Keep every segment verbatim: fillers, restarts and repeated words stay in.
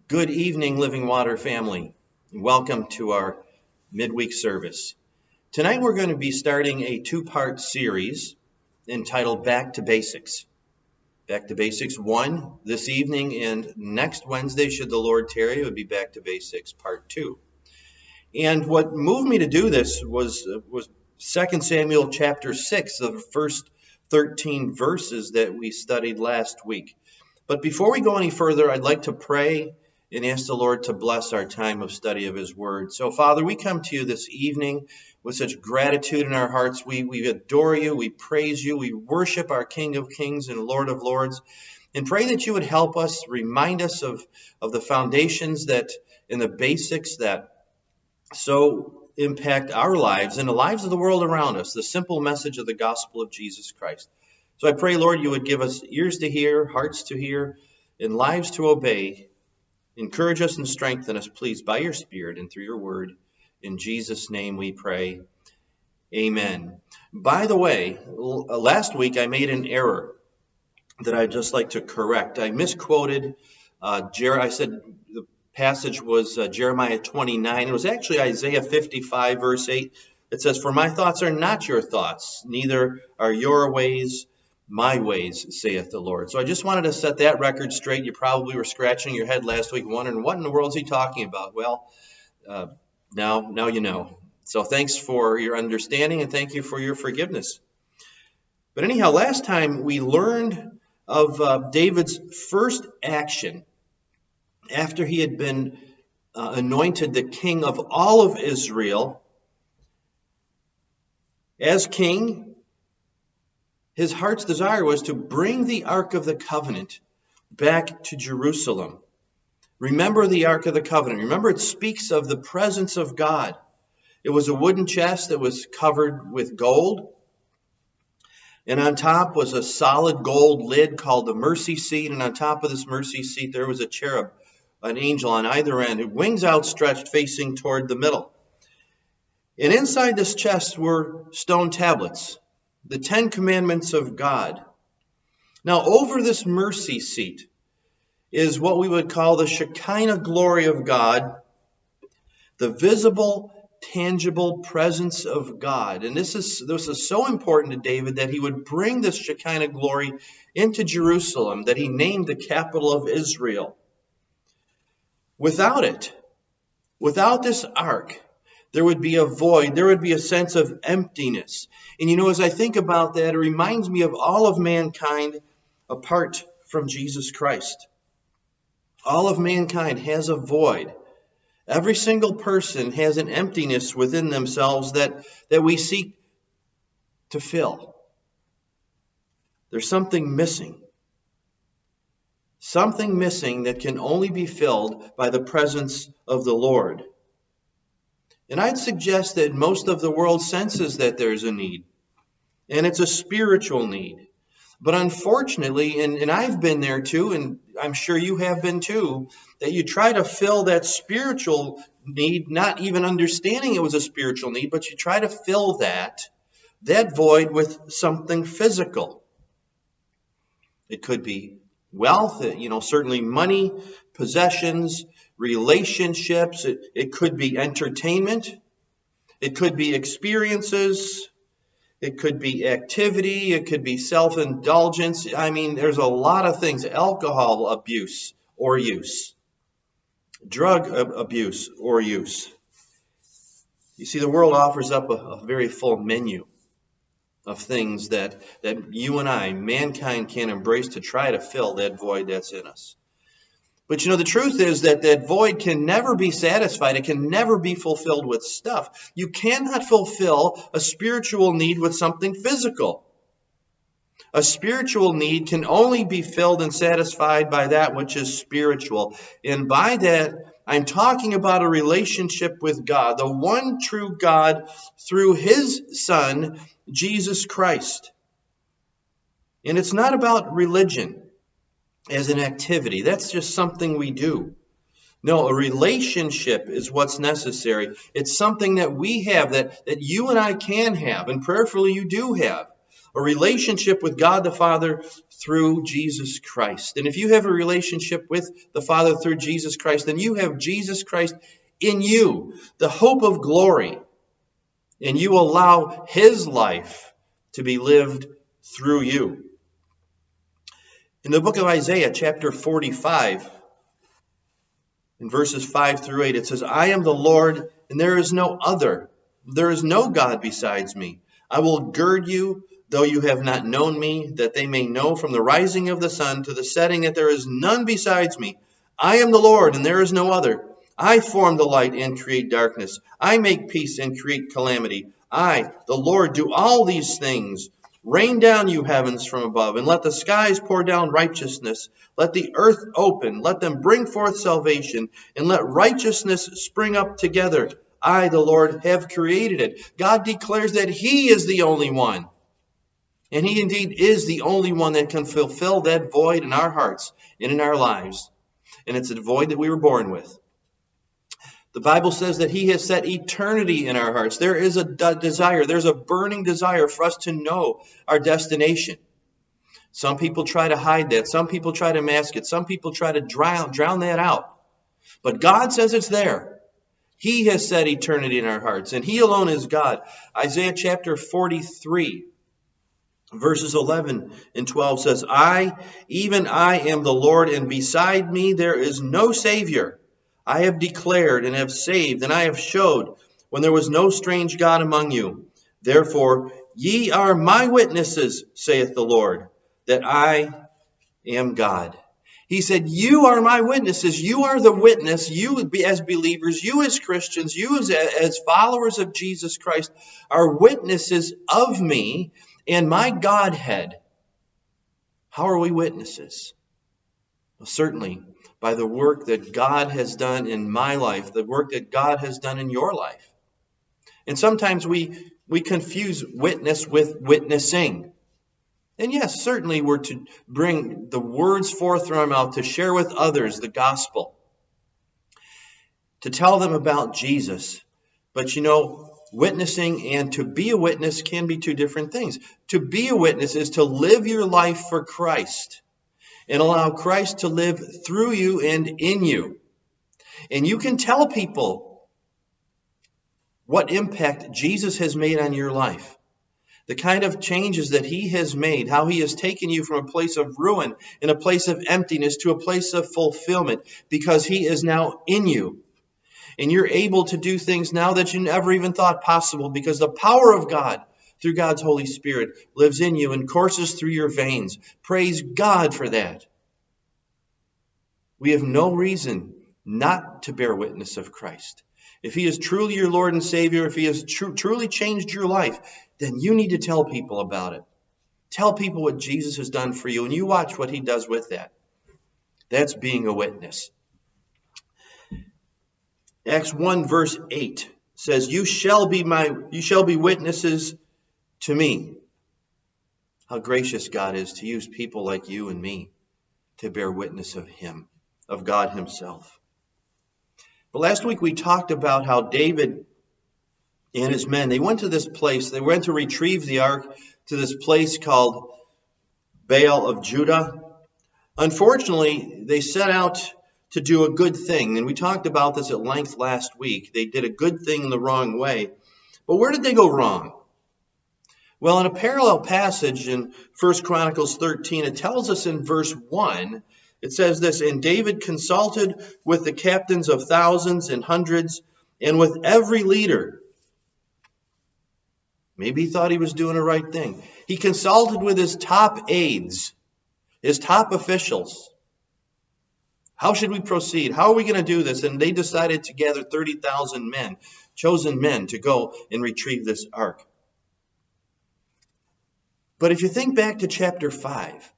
Good evening, Living Water family. Welcome to our midweek service. Tonight we're going to be starting a two-part series entitled Back to Basics. Back to Basics one this evening, and next Wednesday, should the Lord tarry, it would be Back to Basics Part two. And what moved me to do this was, was Second Samuel chapter six, the first thirteen verses that we studied last week. But before we go any further, I'd like to pray and ask the Lord to bless our time of study of His Word. So, Father, we come to you this evening with such gratitude in our hearts. We, we adore you, we praise you, we worship our King of Kings and Lord of Lords, and pray that you would help us, remind us of, of the foundations that and the basics that so impact our lives and the lives of the world around us, the simple message of the gospel of Jesus Christ. So I pray, Lord, you would give us ears to hear, hearts to hear, and lives to obey. Encourage us and strengthen us, please, by your Spirit and through your word. In Jesus' name we pray. Amen. By the way, last week I made an error that I'd just like to correct. I misquoted. Uh, Jer- I said the passage was uh, Jeremiah twenty-nine. It was actually Isaiah fifty-five, verse eight. It says, "For my thoughts are not your thoughts, neither are your ways my ways, saith the Lord." So I just wanted to set that record straight. You probably were scratching your head last week wondering, what in the world is he talking about? Well, uh, now, now you know. So thanks for your understanding and thank you for your forgiveness. But anyhow, last time we learned of uh, David's first action after he had been uh, anointed the king of all of Israel. As king, his heart's desire was to bring the Ark of the Covenant back to Jerusalem. Remember the Ark of the Covenant. Remember, it speaks of the presence of God. It was a wooden chest that was covered with gold. And on top was a solid gold lid called the mercy seat. And on top of this mercy seat, there was a cherub, an angel on either end, with wings outstretched facing toward the middle. And inside this chest were stone tablets, the Ten Commandments of God. Now, over this mercy seat is what we would call the Shekinah glory of God, the visible, tangible presence of God. And this is, this is so important to David that he would bring this Shekinah glory into Jerusalem, that he named the capital of Israel. Without it, without this ark, there would be a void. There would be a sense of emptiness. And you know, as I think about that, it reminds me of all of mankind apart from Jesus Christ. All of mankind has a void. Every single person has an emptiness within themselves that, that we seek to fill. There's something missing. Something missing that can only be filled by the presence of the Lord. And I'd suggest that most of the world senses that there's a need. And it's a spiritual need. But unfortunately, and, and I've been there too, and I'm sure you have been too, that you try to fill that spiritual need, not even understanding it was a spiritual need, but you try to fill that, that void with something physical. It could be wealth, you know, certainly money, possessions, relationships. It, it could be entertainment. It could be experiences. It could be activity. It could be self-indulgence. I mean, there's a lot of things. Alcohol abuse or use. Drug abuse or use. You see, the world offers up a, a very full menu of things that, that you and I, mankind, can embrace to try to fill that void that's in us. But you know, the truth is that that void can never be satisfied. It can never be fulfilled with stuff. You cannot fulfill a spiritual need with something physical. A spiritual need can only be filled and satisfied by that which is spiritual. And by that, I'm talking about a relationship with God, the one true God through His Son, Jesus Christ. And it's not about religion as an activity. That's just something we do. No, a relationship is what's necessary. It's something that we have, that, that you and I can have, and prayerfully you do have. A relationship with God the Father through Jesus Christ. And if you have a relationship with the Father through Jesus Christ, then you have Jesus Christ in you, the hope of glory. And you allow his life to be lived through you. In the book of Isaiah, chapter forty-five, in verses five through eight, it says, I am the Lord, and there is no other. There is no God besides me. I will gird you, though you have not known me, that they may know from the rising of the sun to the setting that there is none besides me. I am the Lord, and there is no other. I form the light and create darkness. I make peace and create calamity. I, the Lord, do all these things. Rain down, you heavens, from above, and let the skies pour down righteousness. Let the earth open. Let them bring forth salvation, and let righteousness spring up together. I, the Lord, have created it. God declares that he is the only one. And he indeed is the only one that can fulfill that void in our hearts and in our lives. And it's a void that we were born with. The Bible says that he has set eternity in our hearts. There is a desire, there's a burning desire for us to know our destination. Some people try to hide that. Some people try to mask it. Some people try to drown, drown that out. But God says it's there. He has set eternity in our hearts, and he alone is God. Isaiah chapter forty-three, verses eleven and twelve says, I, even I am the Lord, and beside me there is no Savior. I have declared and have saved, and I have showed when there was no strange God among you. Therefore, ye are my witnesses, saith the Lord, that I am God. He said, you are my witnesses. You are the witness. You as believers, you as Christians, you as, as followers of Jesus Christ are witnesses of me and my Godhead. How are we witnesses? Well, certainly by the work that God has done in my life, the work that God has done in your life. And sometimes we, we confuse witness with witnessing. And yes, certainly we're to bring the words forth from our mouth to share with others the gospel, to tell them about Jesus. But you know, witnessing and to be a witness can be two different things. To be a witness is to live your life for Christ and allow Christ to live through you and in you. And you can tell people what impact Jesus has made on your life. The kind of changes that he has made, how he has taken you from a place of ruin and a place of emptiness to a place of fulfillment because he is now in you. And you're able to do things now that you never even thought possible because the power of God through God's Holy Spirit lives in you and courses through your veins. Praise God for that. We have no reason not to bear witness of Christ. If he is truly your Lord and Savior, if he has tr- truly changed your life, then you need to tell people about it. Tell people what Jesus has done for you, and you watch what he does with that. That's being a witness. Acts one verse eight says, You shall be my you shall be witnesses to me. How gracious God is to use people like you and me to bear witness of him, of God himself. But last week we talked about how David and his men, they went to this place, they went to retrieve the ark to this place called Baal of Judah. Unfortunately, they set out to do a good thing, and we talked about this at length last week. They did a good thing in the wrong way. But where did they go wrong? Well, in a parallel passage in First Chronicles thirteen, it tells us in verse one, it says this, And David consulted with the captains of thousands and hundreds, and with every leader. Maybe he thought he was doing the right thing. He consulted with his top aides, his top officials. How should we proceed? How are we going to do this? And they decided to gather thirty thousand men, chosen men, to go and retrieve this ark. But if you think back to chapter five,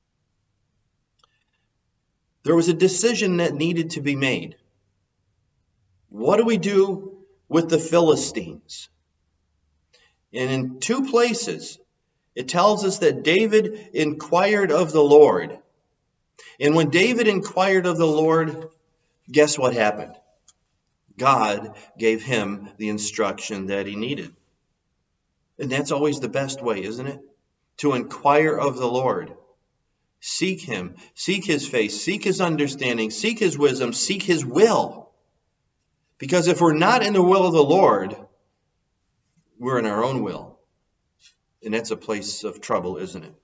there was a decision that needed to be made. What do we do with the Philistines? And in two places, it tells us that David inquired of the Lord. And when David inquired of the Lord, guess what happened? God gave him the instruction that he needed. And that's always the best way, isn't it? To inquire of the Lord. Seek him. Seek his face. Seek his understanding. Seek his wisdom. Seek his will. Because if we're not in the will of the Lord, we're in our own will. And that's a place of trouble, isn't it?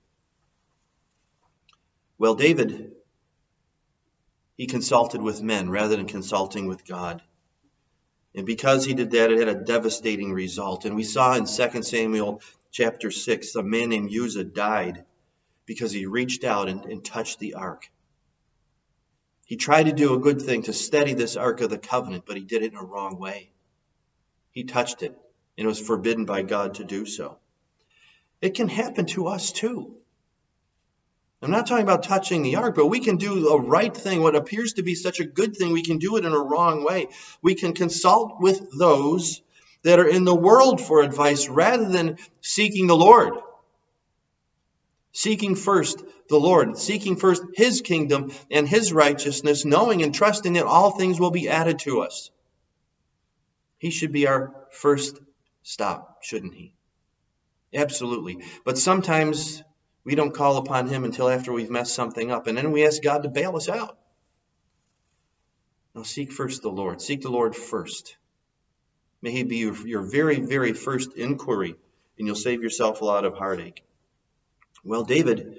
Well, David, he consulted with men rather than consulting with God. And because he did that, it had a devastating result. And we saw in Second Samuel chapter six, a man named Uzzah died because he reached out and, and touched the ark. He tried to do a good thing to steady this Ark of the Covenant, but he did it in a wrong way. He touched it, and it was forbidden by God to do so. It can happen to us too. I'm not talking about touching the ark, but we can do a right thing, what appears to be such a good thing. We can do it in a wrong way. We can consult with those that are in the world for advice rather than seeking the Lord. Seeking first the Lord, seeking first his kingdom and his righteousness, knowing and trusting that all things will be added to us. He should be our first stop, shouldn't he? Absolutely. But sometimes we don't call upon him until after we've messed something up, and then we ask God to bail us out. Now seek first the Lord. Seek the Lord first. May he be your, your very, very first inquiry, and you'll save yourself a lot of heartache. Well, David,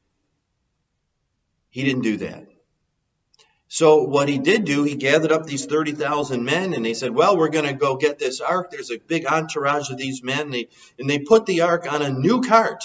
he didn't do that. So what he did do, he gathered up these thirty thousand men, and they said, well, we're going to go get this ark. There's a big entourage of these men, and they, and they put the ark on a new cart.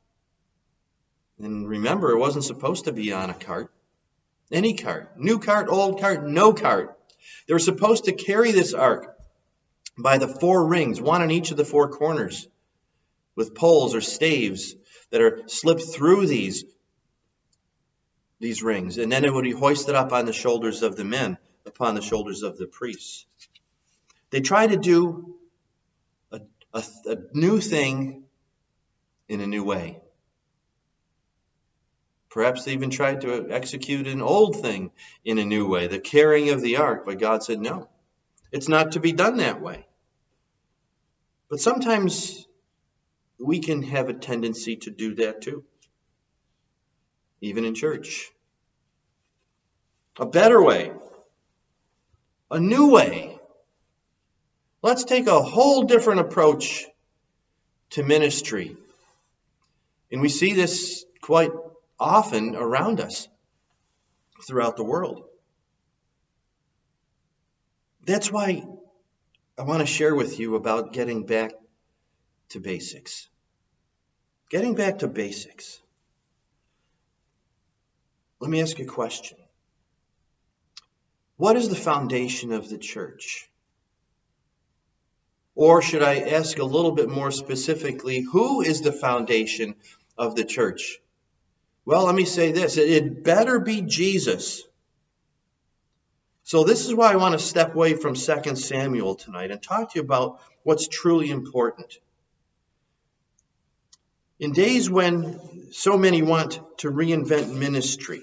And remember, it wasn't supposed to be on a cart. Any cart. New cart, old cart, no cart. They were supposed to carry this ark by the four rings, one on each of the four corners, with poles or staves that are slipped through these, these rings. And then it would be hoisted up on the shoulders of the men, upon the shoulders of the priests. They tried to do a, a, a new thing in a new way. Perhaps they even tried to execute an old thing in a new way, the carrying of the ark. But God said, no, it's not to be done that way. But sometimes we can have a tendency to do that too, even in church. A better way, a new way. Let's take a whole different approach to ministry. And we see this quite often around us throughout the world. That's why I want to share with you about getting back to basics. Getting back to basics. Let me ask you a question. What is the foundation of the church? Or should I ask a little bit more specifically, who is the foundation of the church? Well, let me say this. It better be Jesus. So this is why I want to step away from Second Samuel tonight and talk to you about what's truly important. In days when so many want to reinvent ministry,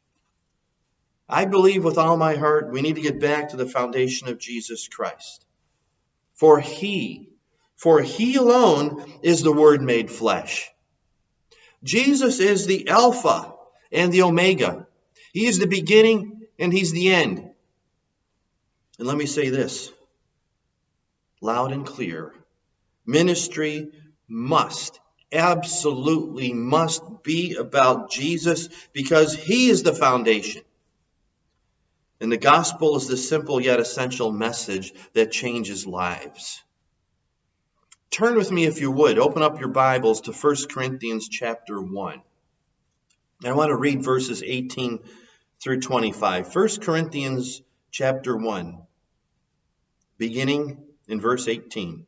I believe with all my heart we need to get back to the foundation of Jesus Christ. For he, for he alone is the Word made flesh. Jesus is the Alpha and the Omega. He is the beginning and he's the end. And let me say this, loud and clear. Ministry must, absolutely must be about Jesus because he is the foundation. And the gospel is the simple yet essential message that changes lives. Turn with me, if you would, open up your Bibles to First Corinthians chapter one. I want to read verses eighteen through twenty-five. First Corinthians chapter one, beginning in verse eighteen.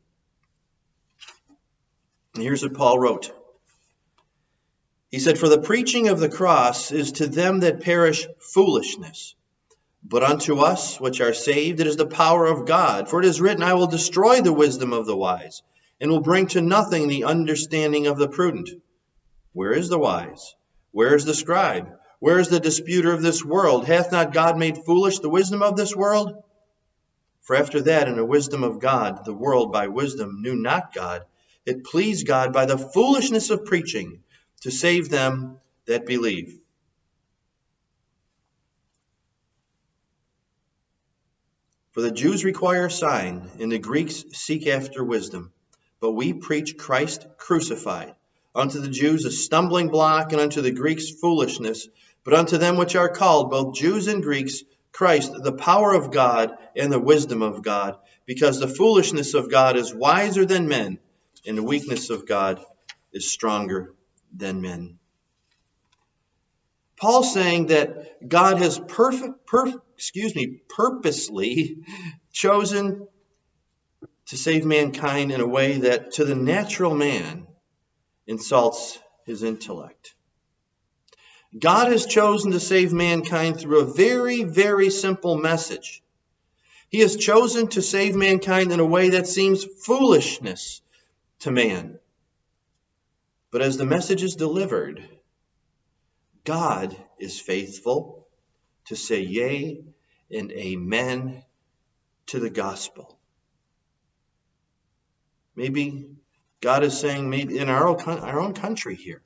And here's what Paul wrote. He said, "For the preaching of the cross is to them that perish foolishness, but unto us which are saved it is the power of God. For it is written, I will destroy the wisdom of the wise, and will bring to nothing the understanding of the prudent. Where is the wise? Where is the scribe? Where is the disputer of this world? Hath not God made foolish the wisdom of this world? For after that, in the wisdom of God, the world by wisdom knew not God. It pleased God by the foolishness of preaching to save them that believe." For the Jews require a sign, and the Greeks seek after wisdom. But we preach Christ crucified, unto the Jews a stumbling block, and unto the Greeks foolishness. But unto them which are called, both Jews and Greeks, Christ, the power of God and the wisdom of God. Because the foolishness of God is wiser than men, and the weakness of God is stronger than men. Paul's saying that God has perfect, perf, excuse me, purposely chosen to save mankind in a way that to the natural man insults his intellect. God has chosen to save mankind through a very, very simple message. He has chosen to save mankind in a way that seems foolishness to man. But as the message is delivered, God is faithful to say yea and amen to the gospel. Maybe God is saying, maybe in our own, our own country here,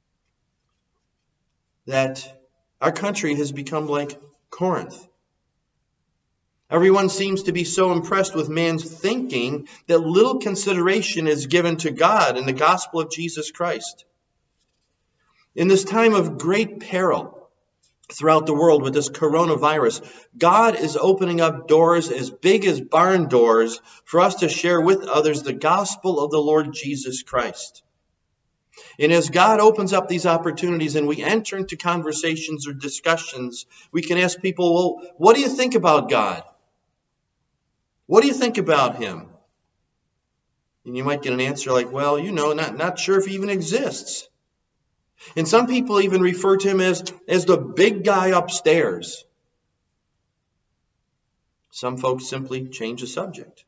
that our country has become like Corinth. Everyone seems to be so impressed with man's thinking that little consideration is given to God and the gospel of Jesus Christ. In this time of great peril throughout the world with this coronavirus, God is opening up doors as big as barn doors for us to share with others the gospel of the Lord Jesus Christ. And as God opens up these opportunities and we enter into conversations or discussions, we can ask people, well, what do you think about God? What do you think about him? And you might get an answer like, well, you know, not, not sure if he even exists. And some people even refer to him as, as the big guy upstairs. Some folks simply change the subject.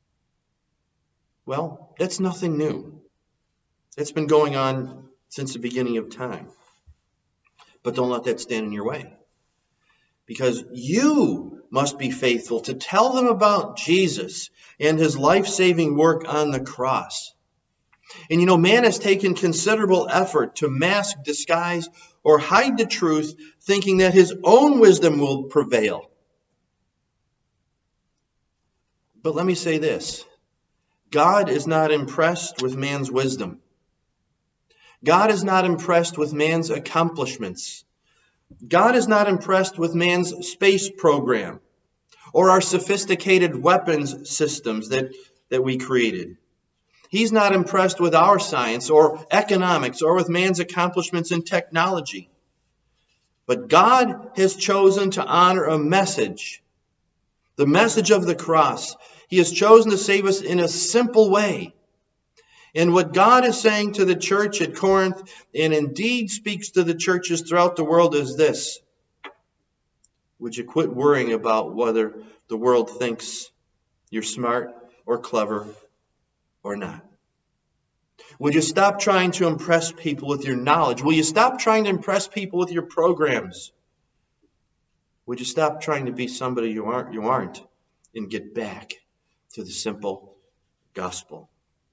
Well, that's nothing new. It's been going on since the beginning of time. But don't let that stand in your way. Because you must be faithful to tell them about Jesus and his life-saving work on the cross. And you know, man has taken considerable effort to mask, disguise, or hide the truth, thinking that his own wisdom will prevail. But let me say this. God is not impressed with man's wisdom. God is not impressed with man's accomplishments. God is not impressed with man's space program or our sophisticated weapons systems that, that we created. He's not impressed with our science or economics or with man's accomplishments in technology. But God has chosen to honor a message, the message of the cross. He has chosen to save us in a simple way. And what God is saying to the church at Corinth, and indeed speaks to the churches throughout the world, is this. Would you quit worrying about whether the world thinks you're smart or clever or not? Would you stop trying to impress people with your knowledge? Will you stop trying to impress people with your programs? Would you stop trying to be somebody you aren't, you aren't and get back to the simple gospel?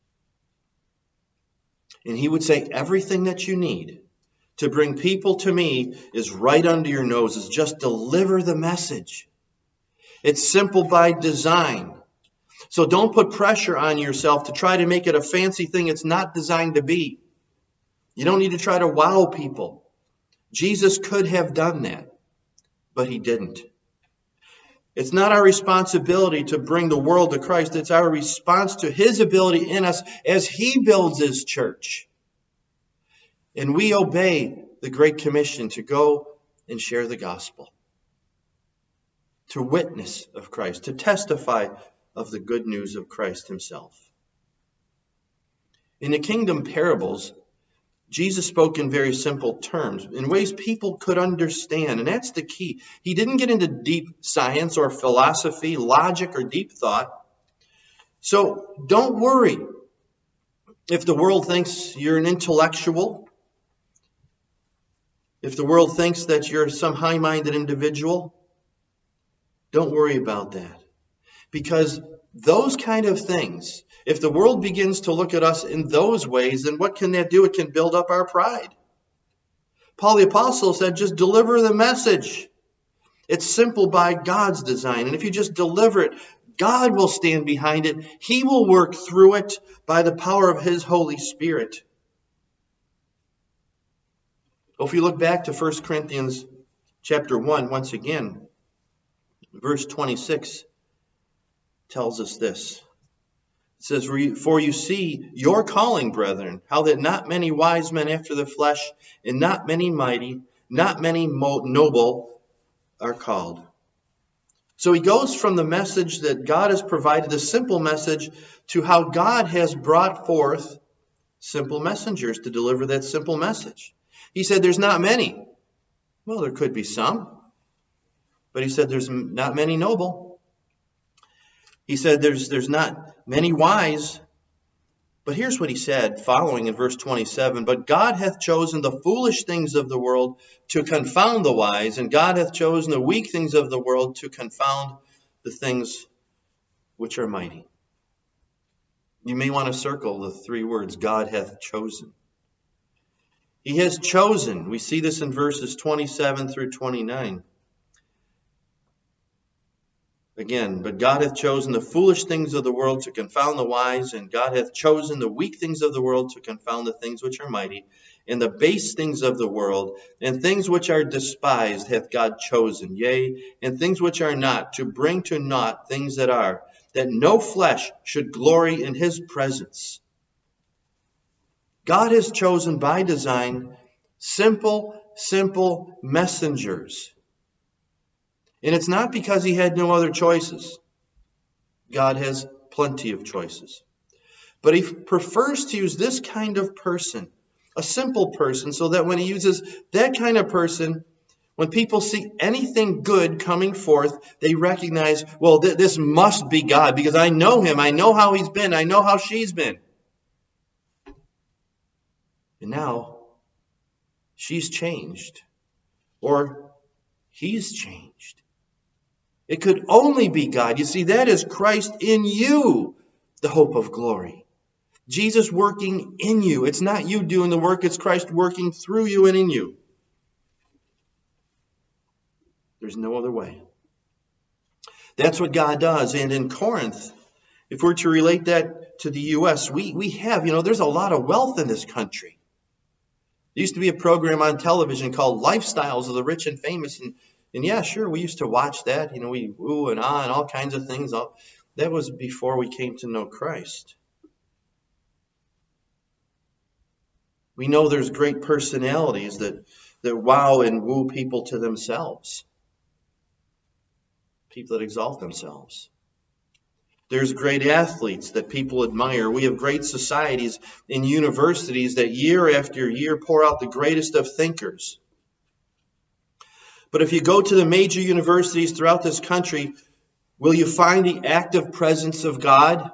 And he would say, everything that you need to bring people to me is right under your noses. Just deliver the message. It's simple by design. So don't put pressure on yourself to try to make it a fancy thing it's not designed to be. You don't need to try to wow people. Jesus could have done that, but he didn't. It's not our responsibility to bring the world to Christ. It's our response to his ability in us as he builds his church. And we obey the Great Commission to go and share the gospel, to witness of Christ, to testify of the good news of Christ himself. In the kingdom parables, Jesus spoke in very simple terms, in ways people could understand, and that's the key. He didn't get into deep science or philosophy, logic or deep thought. So don't worry if the world thinks you're an intellectual, if the world thinks that you're some high-minded individual. Don't worry about that. Because those kind of things, if the world begins to look at us in those ways, then what can that do? It can build up our pride. Paul the Apostle said, just deliver the message. It's simple by God's design. And if you just deliver it, God will stand behind it. He will work through it by the power of His Holy Spirit. Well, if you look back to First Corinthians chapter one, once again, verse twenty-six tells us this. It says, "For you see your calling, brethren, how that not many wise men after the flesh, and not many mighty, not many noble are called." So he goes from the message that God has provided, the simple message, to how God has brought forth simple messengers to deliver that simple message. He said there's not many. Well, there could be some. But he said there's not many noble. He said there's, there's not many wise. But here's what he said following in verse twenty-seven. "But God hath chosen the foolish things of the world to confound the wise, and God hath chosen the weak things of the world to confound the things which are mighty." You may want to circle the three words, God hath chosen. He has chosen. We see this in verses twenty-seven through twenty-nine. Again, "But God hath chosen the foolish things of the world to confound the wise, and God hath chosen the weak things of the world to confound the things which are mighty, and the base things of the world, and things which are despised hath God chosen, yea, and things which are not, to bring to naught things that are, that no flesh should glory in His presence." God has chosen by design simple, simple messengers. And it's not because He had no other choices. God has plenty of choices. But He prefers to use this kind of person, a simple person, so that when He uses that kind of person, when people see anything good coming forth, they recognize, well, th- this must be God, because I know Him, I know how He's been, I know how she's been. And now, she's changed, or he's changed. It could only be God. You see, that is Christ in you, the hope of glory. Jesus working in you. It's not you doing the work, it's Christ working through you and in you. There's no other way. That's what God does. And in Corinth, if we're to relate that to the U S, we, we have, you know, there's a lot of wealth in this country. There used to be a program on television called Lifestyles of the Rich and Famous. And, and yeah, sure, we used to watch that. You know, we woo and ah and all kinds of things. That was before we came to know Christ. We know there's great personalities that, that wow and woo people to themselves. People that exalt themselves. There's great athletes that people admire. We have great societies and universities that year after year pour out the greatest of thinkers. But if you go to the major universities throughout this country, will you find the active presence of God?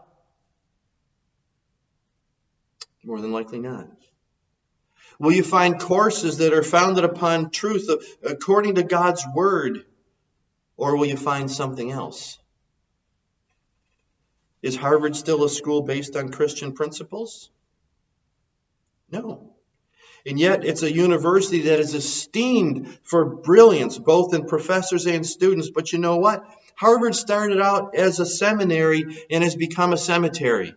More than likely not. Will you find courses that are founded upon truth according to God's Word? Or will you find something else? Is Harvard still a school based on Christian principles? No. And yet it's a university that is esteemed for brilliance, both in professors and students. But you know what? Harvard started out as a seminary and has become a cemetery.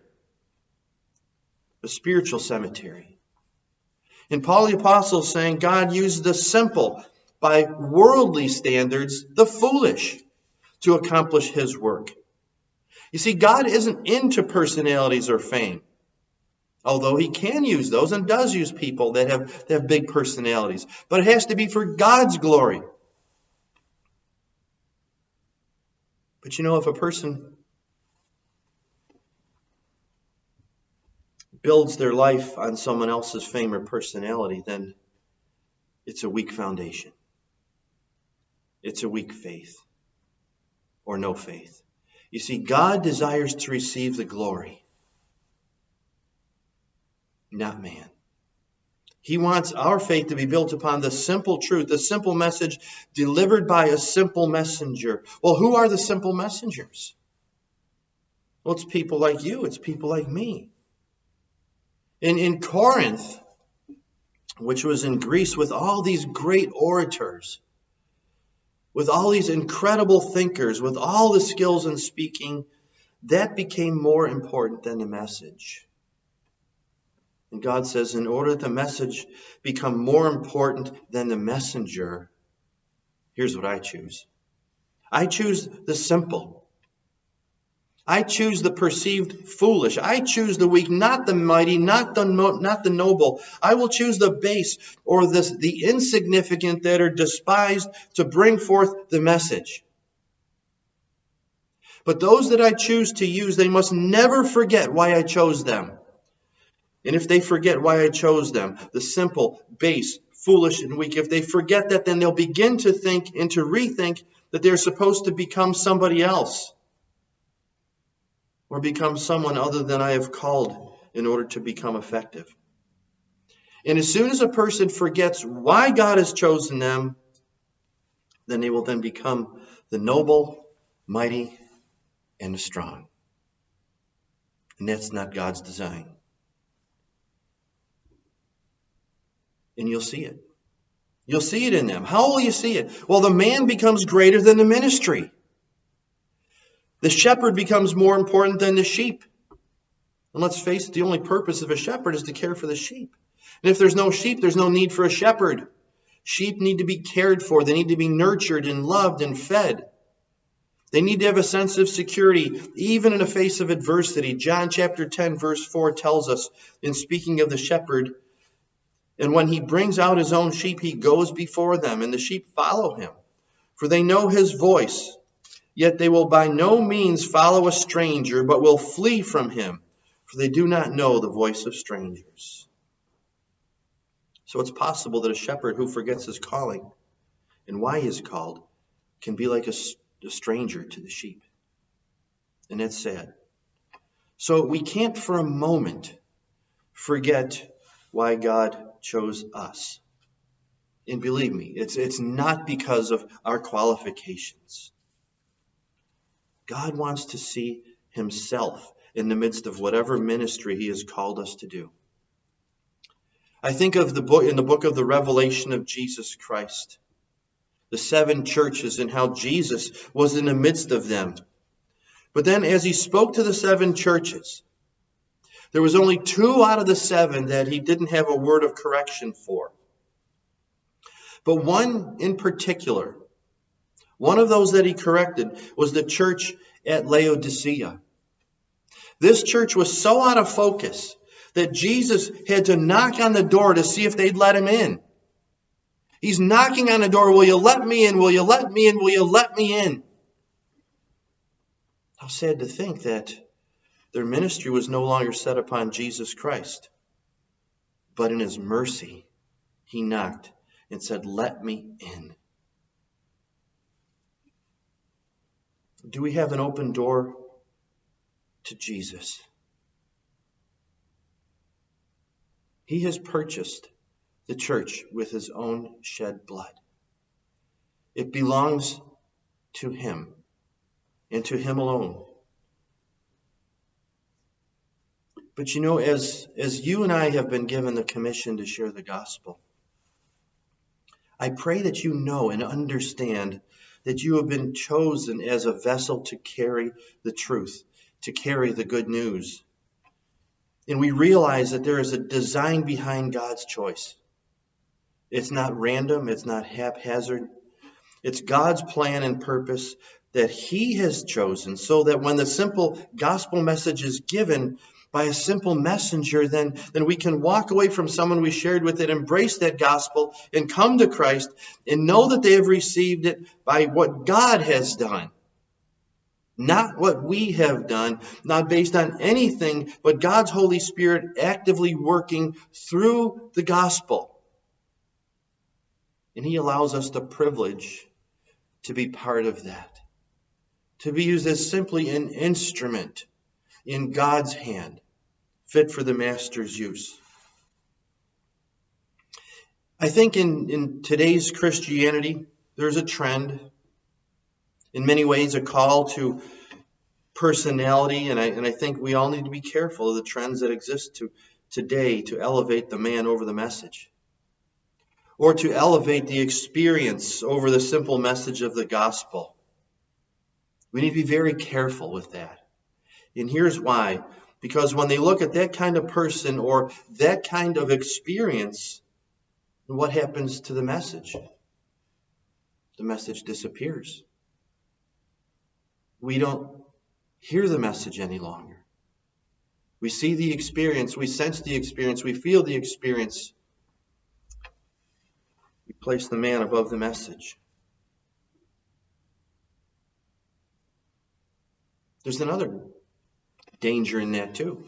A spiritual cemetery. And Paul the Apostle is saying God uses the simple, by worldly standards, the foolish, to accomplish His work. You see, God isn't into personalities or fame. Although He can use those and does use people that have, that have big personalities. But it has to be for God's glory. But you know, if a person builds their life on someone else's fame or personality, then it's a weak foundation. It's a weak faith. Or no faith. You see, God desires to receive the glory, not man. He wants our faith to be built upon the simple truth, the simple message delivered by a simple messenger. Well, who are the simple messengers? Well, it's people like you. It's people like me. In, in Corinth, which was in Greece with all these great orators, with all these incredible thinkers, with all the skills in speaking, that became more important than the message. And God says, in order that the message become more important than the messenger, here's what I choose. I choose the simple. I choose the perceived foolish. I choose the weak, not the mighty, not the not the noble. I will choose the base or the, the insignificant that are despised to bring forth the message. But those that I choose to use, they must never forget why I chose them. And if they forget why I chose them, the simple, base, foolish, and weak, if they forget that, then they'll begin to think and to rethink that they're supposed to become somebody else, or become someone other than I have called in order to become effective. And as soon as a person forgets why God has chosen them, then they will then become the noble, mighty, and the strong. And that's not God's design. And you'll see it. You'll see it in them. How will you see it? Well, the man becomes greater than the ministry. The shepherd becomes more important than the sheep. And let's face it, the only purpose of a shepherd is to care for the sheep. And if there's no sheep, there's no need for a shepherd. Sheep need to be cared for. They need to be nurtured and loved and fed. They need to have a sense of security, even in the face of adversity. John chapter ten, verse four tells us, in speaking of the shepherd, and when he brings out his own sheep, he goes before them, and the sheep follow him, for they know his voice. Yet they will by no means follow a stranger, but will flee from him, for they do not know the voice of strangers. So it's possible that a shepherd who forgets his calling and why he is called can be like a, a stranger to the sheep. And that's sad. So we can't for a moment forget why God chose us. And believe me, it's, it's not because of our qualifications. God wants to see himself in the midst of whatever ministry he has called us to do. I think of the book in the book of the Revelation of Jesus Christ, the seven churches and how Jesus was in the midst of them. But then as he spoke to the seven churches, there was only two out of the seven that he didn't have a word of correction for. But one in particular, one of those that he corrected was the church at Laodicea. This church was so out of focus that Jesus had to knock on the door to see if they'd let him in. He's knocking on the door. Will you let me in? Will you let me in? Will you let me in? How sad to think that their ministry was no longer set upon Jesus Christ. But in his mercy, he knocked and said, let me in. Do we have an open door to Jesus? He has purchased the church with his own shed blood. It belongs to him and to him alone. But you know, as, as you and I have been given the commission to share the gospel, I pray that you know and understand that you have been chosen as a vessel to carry the truth, to carry the good news. And we realize that there is a design behind God's choice. It's not random, it's not haphazard. It's God's plan and purpose that he has chosen so that when the simple gospel message is given by a simple messenger, then, then we can walk away from someone we shared with it, embrace that gospel, and come to Christ and know that they have received it by what God has done. Not what we have done, not based on anything, but God's Holy Spirit actively working through the gospel. And he allows us the privilege to be part of that, to be used as simply an instrument in God's hand, fit for the master's use. I think in, in today's Christianity, there's a trend, in many ways a call to personality, and I, and I think we all need to be careful of the trends that exist to, today to elevate the man over the message. or to elevate the experience over the simple message of the gospel. We need to be very careful with that. And here's why. Because when they look at that kind of person or that kind of experience, what happens to the message? The message disappears. We don't hear the message any longer. We see the experience, we sense the experience, we feel the experience. We place the man above the message. There's another danger in that too.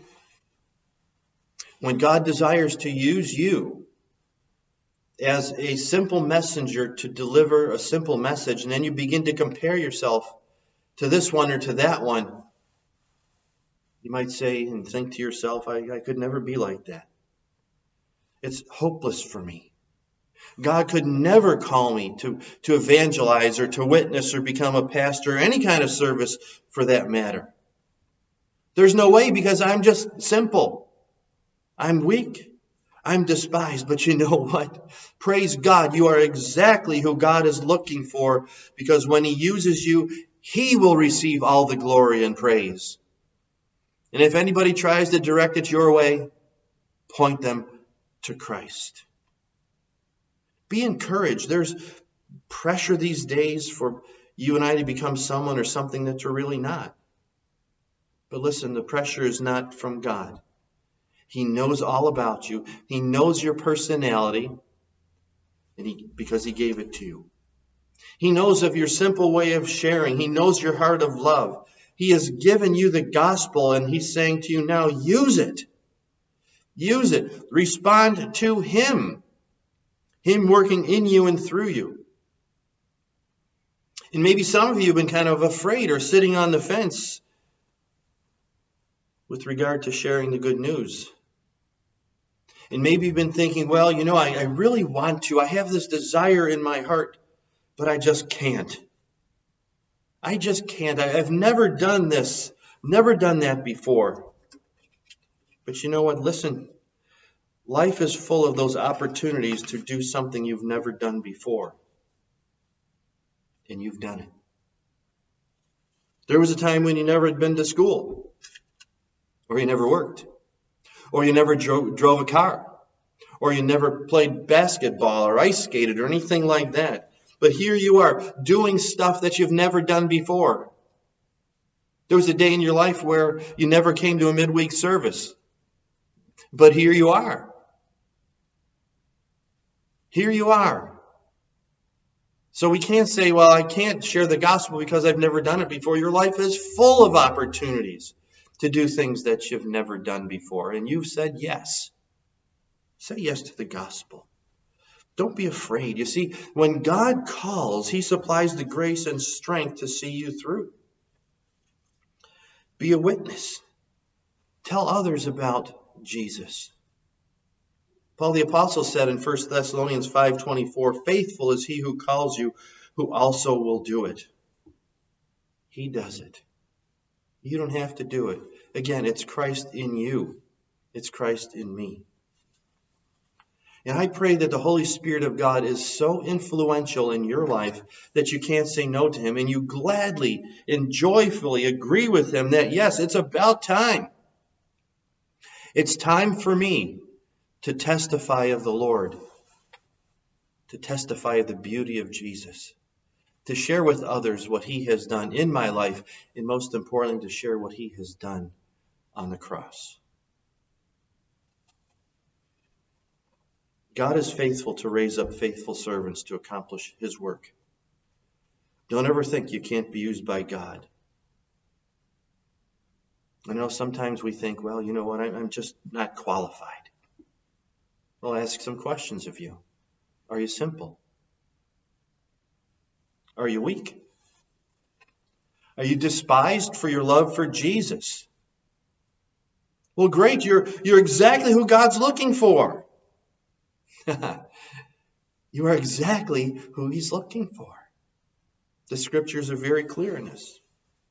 When God desires to use you as a simple messenger to deliver a simple message, and then you begin to compare yourself to this one or to that one, you might say and think to yourself, I, I could never be like that. It's hopeless for me. God could never call me to, to evangelize or to witness or become a pastor or any kind of service for that matter. There's no way because I'm just simple. I'm weak. I'm despised. But you know what? Praise God, you are exactly who God is looking for, because when He uses you, He will receive all the glory and praise. And if anybody tries to direct it your way, point them to Christ. Be encouraged. There's pressure these days for you and I to become someone or something that you're really not. But listen, the pressure is not from God. He knows all about you. He knows your personality, and he, because He gave it to you. He knows of your simple way of sharing. He knows your heart of love. He has given you the gospel, and He's saying to you now, use it. Use it. Respond to Him. Him working in you and through you. And maybe some of you have been kind of afraid or sitting on the fence with regard to sharing the good news. And maybe you've been thinking, well, you know, I, I really want to. I have this desire in my heart, but I just can't. I just can't. I, I've never done this, never done that before. But you know what? Listen, life is full of those opportunities to do something you've never done before. And you've done it. There was a time when you never had been to school, or you never worked, or you never drove, drove a car, or you never played basketball or ice skated or anything like that. But here you are doing stuff that you've never done before. There was a day in your life where you never came to a midweek service. But here you are. Here you are. So we can't say, well, I can't share the gospel because I've never done it before. Your life is full of opportunities to do things that you've never done before. And you've said yes. Say yes to the gospel. Don't be afraid. You see, when God calls, He supplies the grace and strength to see you through. Be a witness. Tell others about Jesus. Paul the Apostle said in First Thessalonians five twenty-four, faithful is He who calls you, who also will do it. He does it. You don't have to do it. Again, it's Christ in you. It's Christ in me. And I pray that the Holy Spirit of God is so influential in your life that you can't say no to Him, and you gladly and joyfully agree with Him that, yes, it's about time. It's time for me to testify of the Lord, to testify of the beauty of Jesus, to share with others what He has done in my life, and most importantly, to share what He has done on the cross. God is faithful to raise up faithful servants to accomplish His work. Don't ever think you can't be used by God. I know sometimes we think, well, you know what, I'm just not qualified. I'll ask some questions of you. Are you simple? Are you weak? Are you despised for your love for Jesus? Well, great, you're, you're exactly who God's looking for. You are exactly who He's looking for. The scriptures are very clear in this.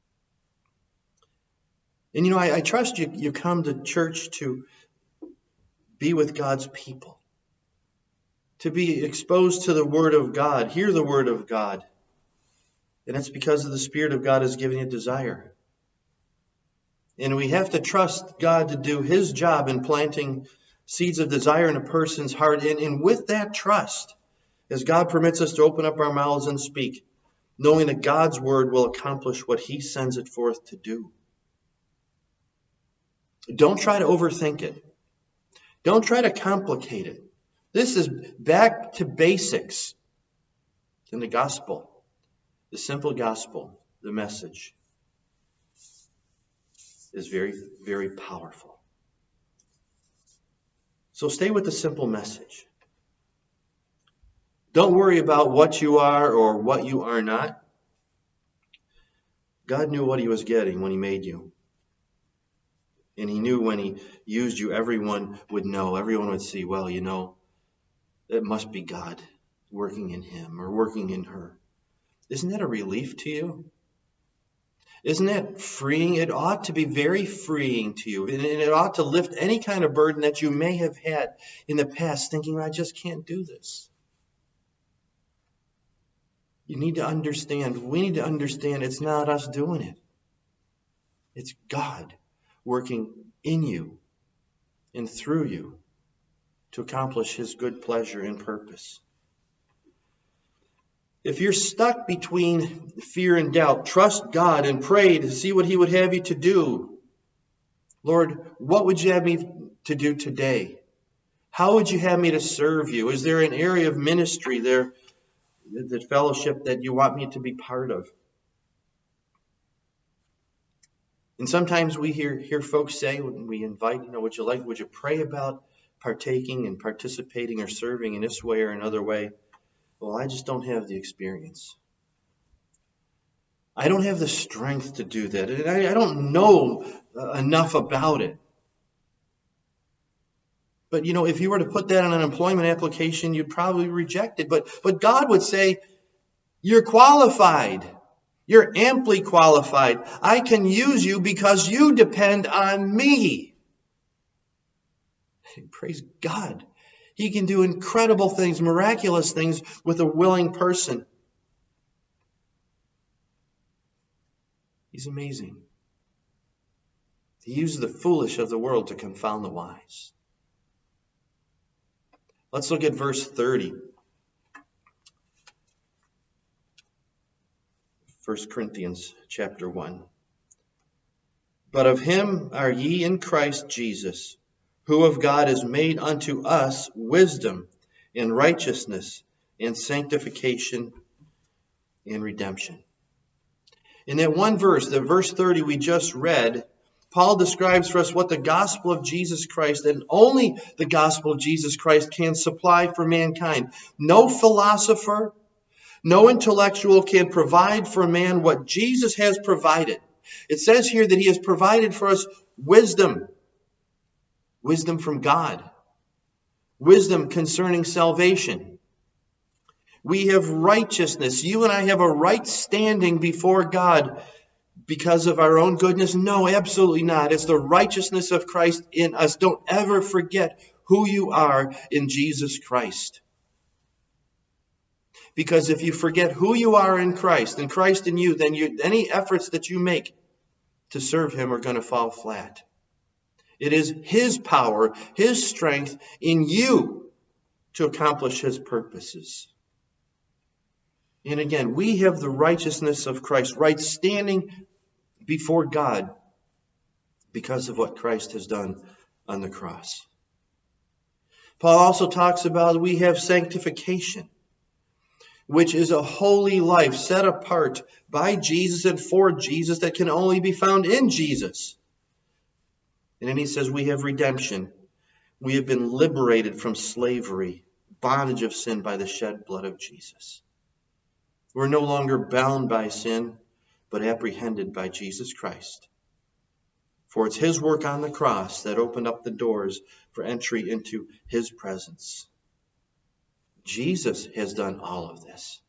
And you know, I, I trust you, you come to church to be with God's people. to be exposed to the Word of God, hear the Word of God. And it's because of the Spirit of God has given you desire. And we have to trust God to do His job in planting seeds of desire in a person's heart. And, and with that trust, as God permits us to open up our mouths and speak, knowing that God's Word will accomplish what He sends it forth to do. Don't try to overthink it. Don't try to complicate it. This is back to basics in the gospel, the simple gospel, the message is very, very powerful. So stay with the simple message. Don't worry about what you are or what you are not. God knew what He was getting when He made you. And He knew when He used you, everyone would know, everyone would see, well, you know, it must be God working in him or working in her. Isn't that a relief to you? Isn't that freeing? It ought to be very freeing to you. And it ought to lift any kind of burden that you may have had in the past, thinking, I just can't do this. You need to understand, we need to understand it's not us doing it. It's God working in you and through you to accomplish His good pleasure and purpose. If you're stuck between fear and doubt, trust God and pray to see what He would have you to do. Lord, what would you have me to do today? How would you have me to serve you? Is there an area of ministry there, the fellowship that you want me to be part of? And sometimes we hear, hear folks say when we invite, you know, would you like, would you pray about partaking and participating or serving in this way or another way? Well, I just don't have the experience. I don't have the strength to do that. And I, I don't know uh, enough about it. But, you know, if you were to put that on an employment application, you'd probably reject it. But, but God would say, you're qualified. You're amply qualified. I can use you because you depend on me. Praise God. He can do incredible things, miraculous things with a willing person. He's amazing. He uses the foolish of the world to confound the wise. Let's look at verse thirty. First Corinthians chapter one. But of Him are ye in Christ Jesus, who of God is made unto us wisdom and righteousness and sanctification and redemption. In that one verse, the verse thirty we just read, Paul describes for us what the gospel of Jesus Christ, and only the gospel of Jesus Christ, can supply for mankind. No philosopher, no intellectual can provide for man what Jesus has provided. It says here that He has provided for us wisdom. Wisdom from God. Wisdom concerning salvation. We have righteousness. You and I have a right standing before God because of our own goodness? No, absolutely not. It's the righteousness of Christ in us. Don't ever forget who you are in Jesus Christ. Because if you forget who you are in Christ, and Christ in you, then you, any efforts that you make to serve Him are going to fall flat. It is His power, His strength in you to accomplish His purposes. And again, we have the righteousness of Christ, right standing before God because of what Christ has done on the cross. Paul also talks about we have sanctification, which is a holy life set apart by Jesus and for Jesus that can only be found in Jesus. And then he says we have redemption. We have been liberated from slavery, bondage of sin by the shed blood of Jesus. We're no longer bound by sin, but apprehended by Jesus Christ. For it's His work on the cross that opened up the doors for entry into His presence. Jesus has done all of this.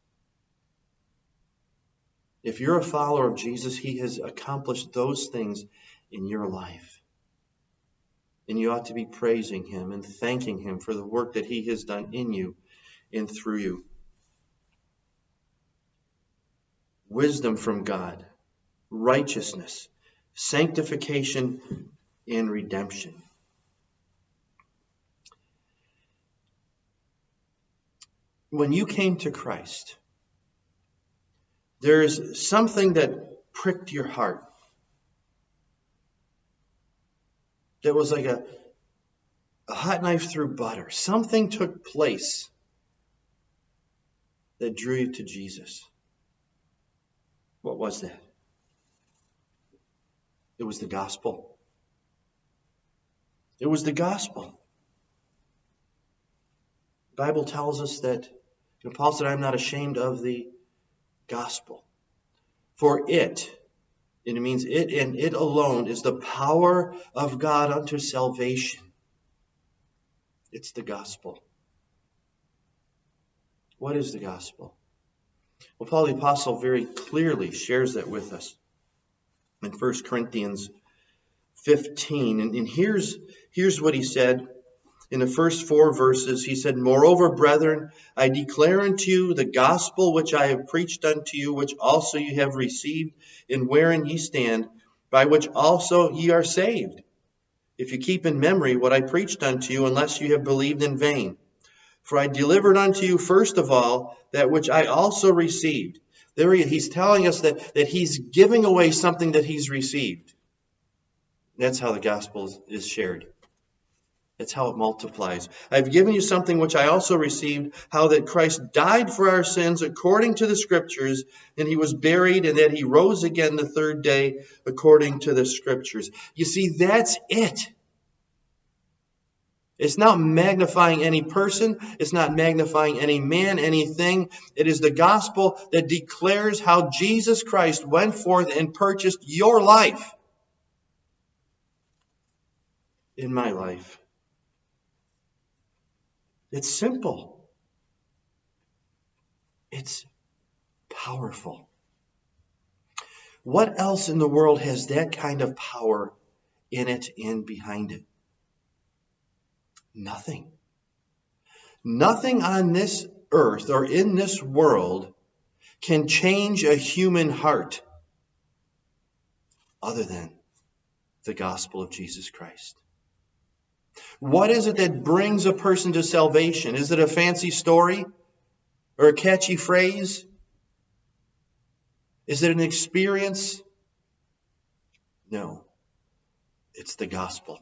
If you're a follower of Jesus, He has accomplished those things in your life. And you ought to be praising Him and thanking Him for the work that He has done in you and through you. Wisdom from God, righteousness, sanctification, and redemption. When you came to Christ, there's something that pricked your heart. That was like a, a hot knife through butter. Something took place that drew you to Jesus. What was that? It was the gospel. It was the gospel. The Bible tells us that, you know, Paul said, I'm not ashamed of the gospel. For it, and it means it and it alone, is the power of God unto salvation. It's the gospel. What is the gospel? Well, Paul the Apostle very clearly shares that with us in First Corinthians fifteen. And, and here's, here's what he said in the first four verses. He said, Moreover, brethren, I declare unto you the gospel which I have preached unto you, which also ye have received, and wherein ye stand, by which also ye are saved, if you keep in memory what I preached unto you, unless you have believed in vain. For I delivered unto you first of all that which I also received. There he, he's telling us that, that he's giving away something that he's received. That's how the gospel is, is shared. That's how it multiplies. I've given you something which I also received, how that Christ died for our sins according to the Scriptures, and he was buried, and that he rose again the third day according to the Scriptures. You see, that's it. It's not magnifying any person. It's not magnifying any man, anything. It is the gospel that declares how Jesus Christ went forth and purchased your life. In my life. It's simple. It's powerful. What else in the world has that kind of power in it and behind it? Nothing. Nothing on this earth or in this world can change a human heart other than the gospel of Jesus Christ. What is it that brings a person to salvation? Is it a fancy story or a catchy phrase? Is it an experience? No. It's the gospel.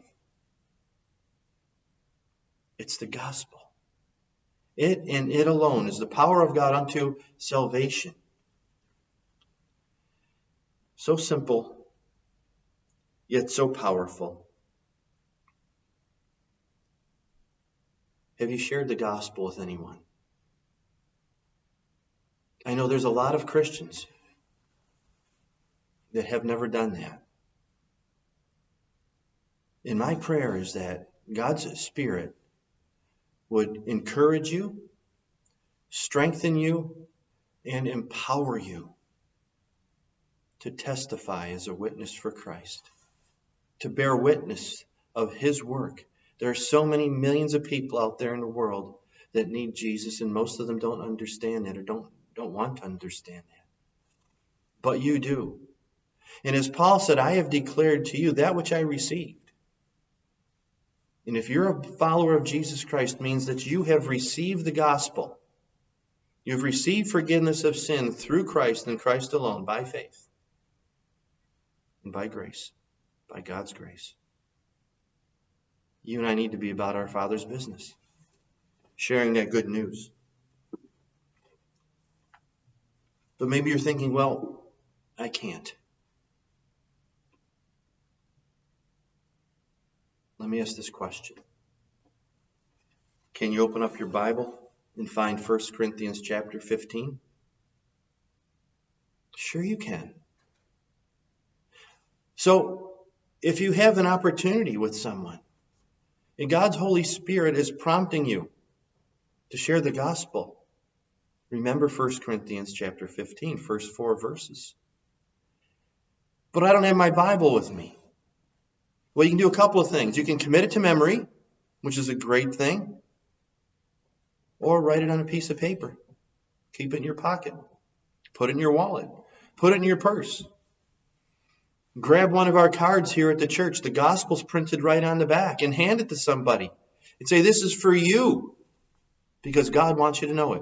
It's the gospel. It and it alone is the power of God unto salvation. So simple, yet so powerful. Have you shared the gospel with anyone? I know there's a lot of Christians that have never done that. And my prayer is that God's Spirit would encourage you, strengthen you, and empower you to testify as a witness for Christ, to bear witness of his work. There are so many millions of people out there in the world that need Jesus, and most of them don't understand that or don't, don't want to understand that. But you do. And as Paul said, I have declared to you that which I received. And if you're a follower of Jesus Christ, it means that you have received the gospel. You've received forgiveness of sin through Christ and Christ alone, by faith and by grace, by God's grace. You and I need to be about our Father's business, sharing that good news. But maybe you're thinking, well, I can't. Let me ask this question. Can you open up your Bible and find First Corinthians chapter fifteen? Sure you can. So, if you have an opportunity with someone, and God's Holy Spirit is prompting you to share the gospel, remember First Corinthians chapter fifteen, first four verses. But I don't have my Bible with me. Well, you can do a couple of things. You can commit it to memory, which is a great thing. Or write it on a piece of paper. Keep it in your pocket. Put it in your wallet. Put it in your purse. Grab one of our cards here at the church. The gospel's printed right on the back, and hand it to somebody. And say, this is for you, because God wants you to know it.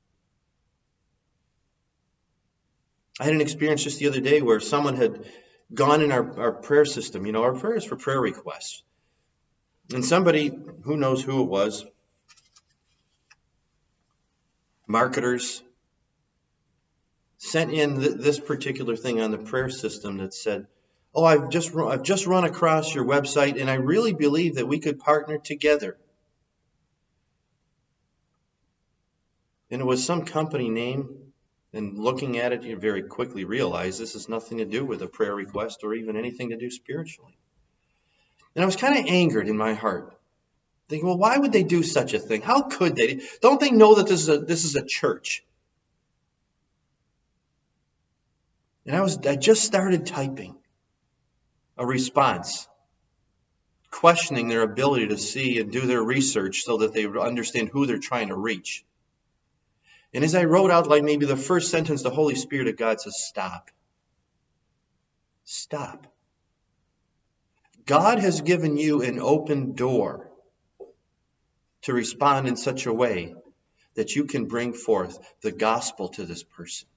I had an experience just the other day where someone had gone in our, our prayer system. You know, our prayer is for prayer requests. And somebody, who knows who it was, marketers, sent in th- this particular thing on the prayer system that said, oh, I've just, run, I've just run across your website, and I really believe that we could partner together. And it was some company name, and looking at it, you very quickly realize this has nothing to do with a prayer request or even anything to do spiritually. And I was kind of angered in my heart, thinking, well, why would they do such a thing? How could they? Don't they know that this is a, this is a church? And I was I just started typing a response, questioning their ability to see and do their research so that they understand who they're trying to reach. And as I wrote out, like maybe the first sentence, the Holy Spirit of God says, stop. Stop. God has given you an open door to respond in such a way that you can bring forth the gospel to this person.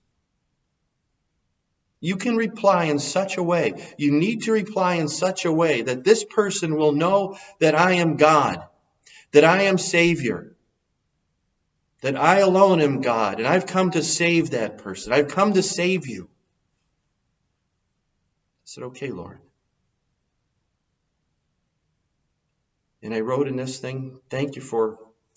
You can reply in such a way, you need to reply in such a way that this person will know that I am God, that I am Savior, that I alone am God, and I've come to save that person. I've come to save you. I said, okay, Lord. And I wrote in this thing, thank you for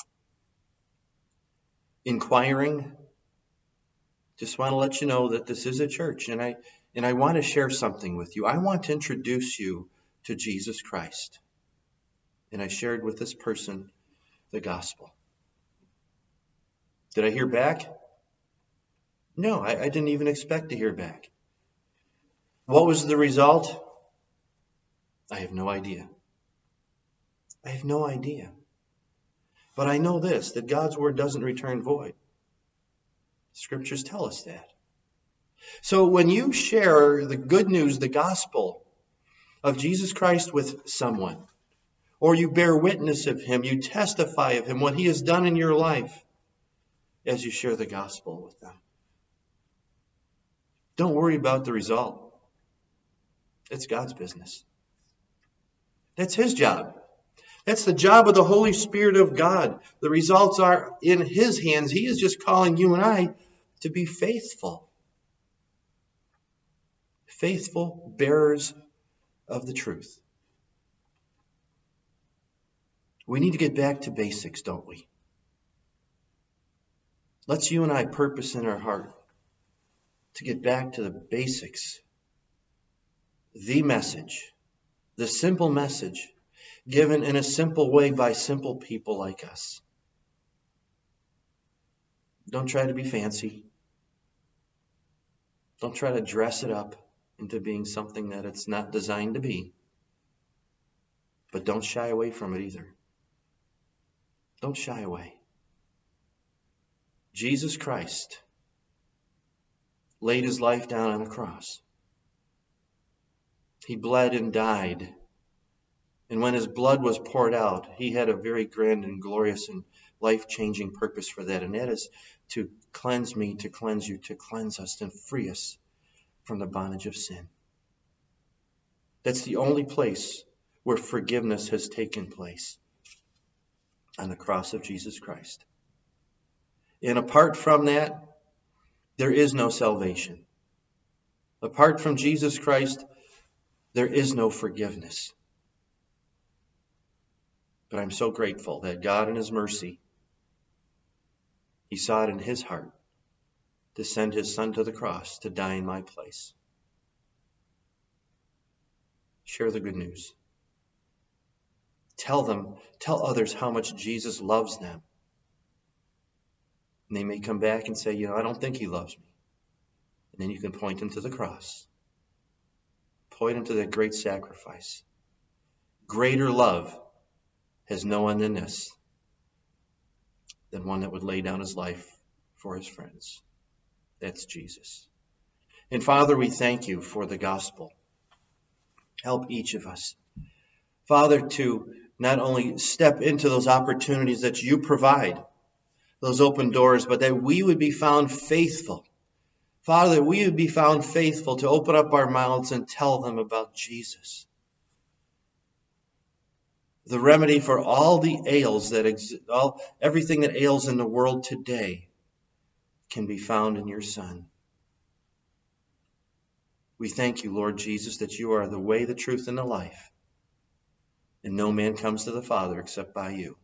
inquiring. Just want to let you know that this is a church, and I and I want to share something with you. I want to introduce you to Jesus Christ. And I shared with this person the gospel. Did I hear back? No, I, I didn't even expect to hear back. What was the result? I have no idea. I have no idea. But I know this, that God's word doesn't return void. Scriptures tell us that. So when you share the good news, the gospel of Jesus Christ with someone, or you bear witness of him, you testify of him, what he has done in your life as you share the gospel with them, don't worry about the result. It's God's business. That's his job. That's the job of the Holy Spirit of God. The results are in his hands. He is just calling you and I to be faithful. Faithful bearers of the truth. We need to get back to basics, don't we? Let's you and I purpose in our heart to get back to the basics. The message, the simple message, given in a simple way by simple people like us. Don't try to be fancy. Don't try to dress it up into being something that it's not designed to be. But don't shy away from it either. Don't shy away. Jesus Christ laid his life down on a cross. He bled and died. And when his blood was poured out, he had a very grand and glorious and life-changing purpose for that. And that is to cleanse me, to cleanse you, to cleanse us and free us from the bondage of sin. That's the only place where forgiveness has taken place, on the cross of Jesus Christ. And apart from that, there is no salvation. Apart from Jesus Christ, there is no forgiveness. But I'm so grateful that God in his mercy, he saw it in his heart to send his son to the cross to die in my place. Share the good news. Tell them, tell others how much Jesus loves them. And they may come back and say, you know, I don't think he loves me. And then you can point them to the cross. Point them to that great sacrifice. Greater love has no one than this, than one that would lay down his life for his friends. That's Jesus. And Father, we thank you for the gospel. Help each of us, Father, to not only step into those opportunities that you provide, those open doors, but that we would be found faithful. Father, that we would be found faithful to open up our mouths and tell them about Jesus. The remedy for all the ails that exist, all everything that ails in the world today can be found in your Son. We thank you, Lord Jesus, that you are the way, the truth, and the life. And no man comes to the Father except by you.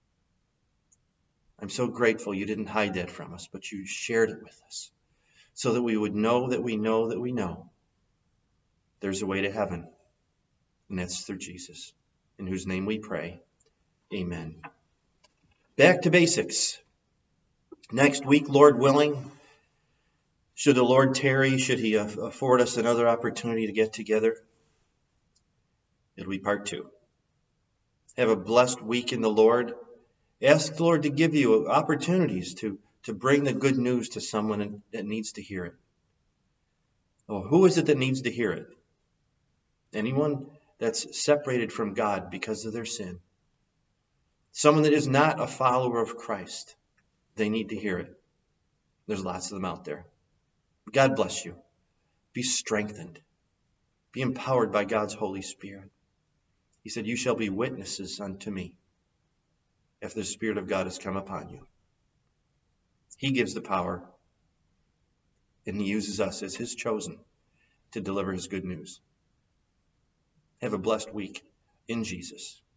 I'm so grateful you didn't hide that from us, but you shared it with us so that we would know that we know that we know there's a way to heaven, and that's through Jesus, in whose name we pray. Amen. Back to basics. Next week, Lord willing, should the Lord tarry, should he afford us another opportunity to get together, it'll be part two. Have a blessed week in the Lord. Ask the Lord to give you opportunities to, to bring the good news to someone that needs to hear it. Oh, who is it that needs to hear it? Anyone that's separated from God because of their sin. Someone that is not a follower of Christ. They need to hear it. There's lots of them out there. God bless you. Be strengthened. Be empowered by God's Holy Spirit. He said, you shall be witnesses unto me if the Spirit of God has come upon you. He gives the power, and he uses us as his chosen to deliver his good news. Have a blessed week in Jesus.